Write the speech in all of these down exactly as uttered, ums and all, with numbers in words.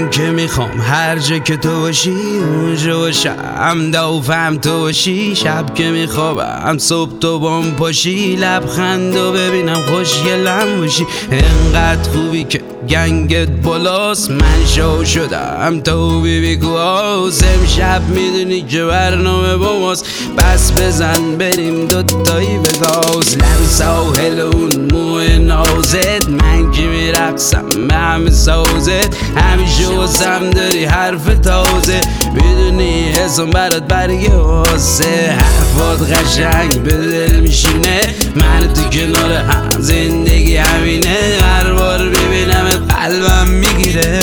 من که میخوام هر جا که تو باشی اونجا باشم، دوفم تو باشی. شب که میخوابم صبح تو بام پاشی، لبخندو ببینم خوشگلم باشی. انقدر خوبی که گنگت بالاست، من شو شدم تو بی بی کواس. امشب میدونی که برنامه با ماست، بس بزن بریم دوتایی به گاز. لب ساحل اون موی نازت، من که میرقصم به همه سازت. همیشه واسم داری حرف تازه، میدونی حسم برات برگه واسه. حرفات قشنگ به دل میشینه، من تو کنار هم زندگی همینه. هر بار ببینمت قلبم میگیره.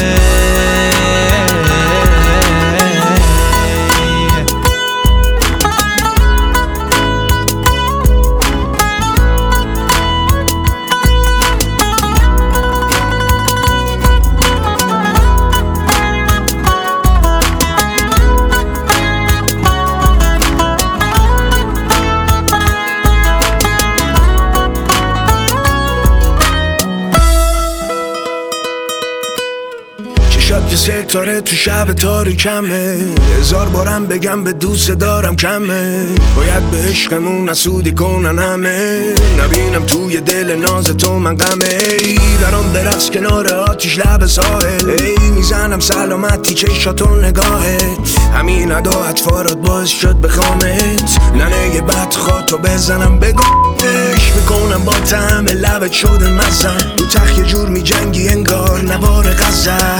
شب که ستاره تو شب تاریکمه، هزار بارم بگم به دوست دارم کمه. باید به عشقمون نسودی کنن همه، نبینم توی دل ناز تو من غمه. درام برقص کنار آتیش لب ساحل، ای میزنم سلامتی چشاتو نگاهت. همین ادا اطفارات باعث شد بخوامت، ننه بدخواه تو بزنم بگوش. میکنم با طعم لبت شده مزن، رو تخت یه جور میجنگی انگار نوار غزل.